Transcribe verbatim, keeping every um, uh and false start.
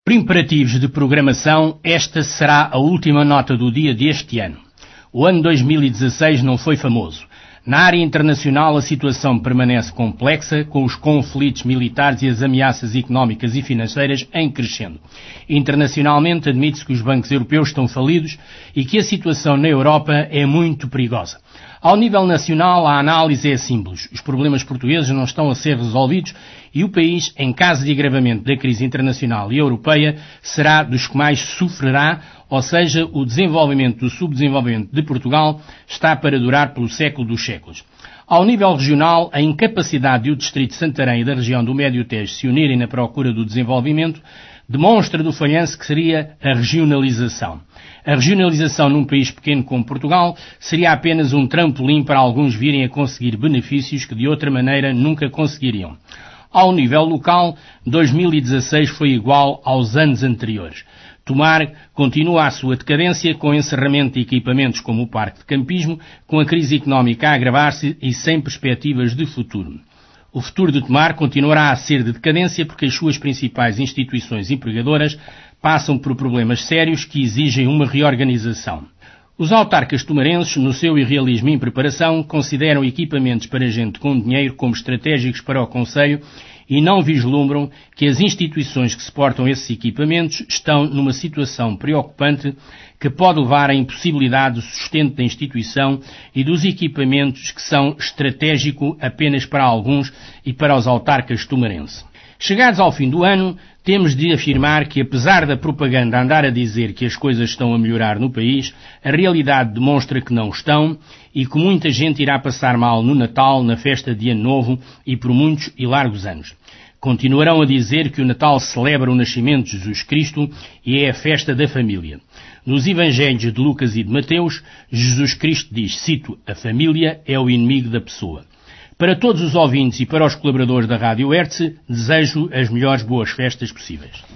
Por imperativos de programação, esta será a última nota do dia deste ano. O ano dois mil e dezasseis não foi famoso. Na área internacional a situação permanece complexa, com os conflitos militares e as ameaças económicas e financeiras em crescendo. Internacionalmente admite-se que os bancos europeus estão falidos e que a situação na Europa é muito perigosa. Ao nível nacional, a análise é simples. Os problemas portugueses não estão a ser resolvidos e o país, em caso de agravamento da crise internacional e europeia, será dos que mais sofrerá, ou seja, o desenvolvimento do subdesenvolvimento de Portugal está para durar pelo século dos séculos. Ao nível regional, a incapacidade de o Distrito de Santarém e da região do Médio Tejo se unirem na procura do desenvolvimento demonstra do falhanço que seria a regionalização. A regionalização num país pequeno como Portugal seria apenas um trampolim para alguns virem a conseguir benefícios que de outra maneira nunca conseguiriam. Ao nível local, dois mil e dezasseis foi igual aos anos anteriores. Tomar continua a sua decadência com o encerramento de equipamentos como o Parque de Campismo, com a crise económica a agravar-se e sem perspectivas de futuro. O futuro de Tomar continuará a ser de decadência porque as suas principais instituições empregadoras passam por problemas sérios que exigem uma reorganização. Os autarcas tomarenses, no seu irrealismo e impreparação, consideram equipamentos para gente com dinheiro como estratégicos para o concelho e não vislumbram que as instituições que suportam esses equipamentos estão numa situação preocupante que pode levar à impossibilidade do sustento da instituição e dos equipamentos que são estratégicos apenas para alguns e para os autarcas tomarenses. Chegados ao fim do ano, temos de afirmar que, apesar da propaganda andar a dizer que as coisas estão a melhorar no país, a realidade demonstra que não estão e que muita gente irá passar mal no Natal, na festa de Ano Novo e por muitos e largos anos. Continuarão a dizer que o Natal celebra o nascimento de Jesus Cristo e é a festa da família. Nos Evangelhos de Lucas e de Mateus, Jesus Cristo diz, cito, a família é o inimigo da pessoa. Para todos os ouvintes e para os colaboradores da Rádio Hértz, desejo as melhores boas festas possíveis.